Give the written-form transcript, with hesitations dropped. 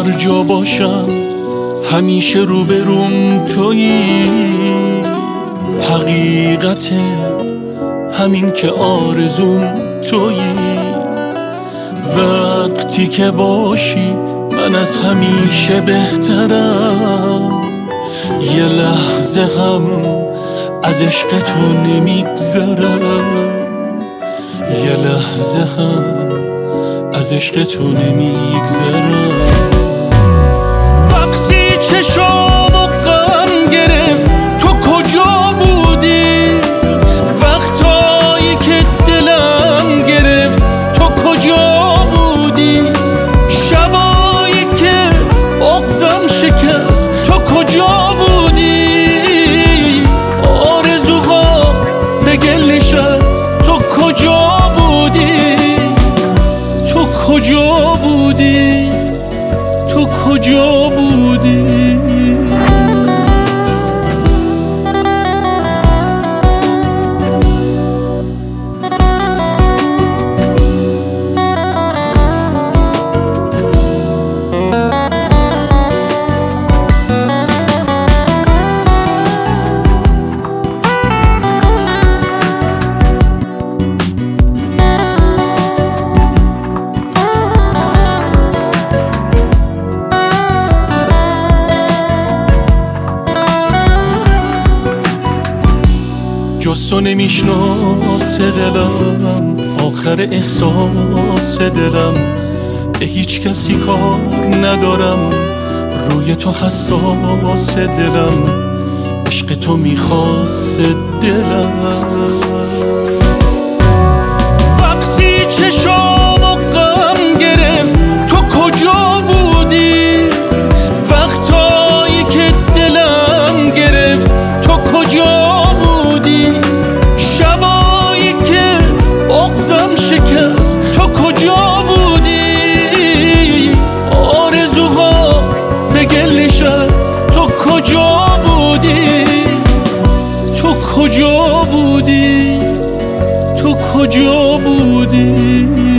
هر جا باشم همیشه روبروم تویی. حقیقت همین که آرزوم تویی. وقتی که باشی من از همیشه بهترم. یه لحظه هم از عشق تو نمیگذرم. یه لحظه هم از عشق تو نمیگذرم. وقتی چشامو غم گرفت تو کجا بودی؟ وقتایی که دلم گرفت تو کجا بودی؟ شبایی که بغضم شکست تو کجا بودی؟ آرزوها به گل نشست تو کجا بودی؟ تو کجا بودی؟ تو کجا بودی؟ جز تو نمیشناسه دلم آخر احساس دلم. به هیچ کسی کار ندارم روی تو حساس دلم. عشق تو میخواست دلم. وقتی چشامو غم گرفت تو کجا بودی؟ وقتایی که دلم گرفت تو کجا بودی؟ شبایی که بغضم شکست تو کجا بودی؟ آرزوها به گل نشست تو کجا بودی؟ تو کجا بودی؟ تو کجا بودی؟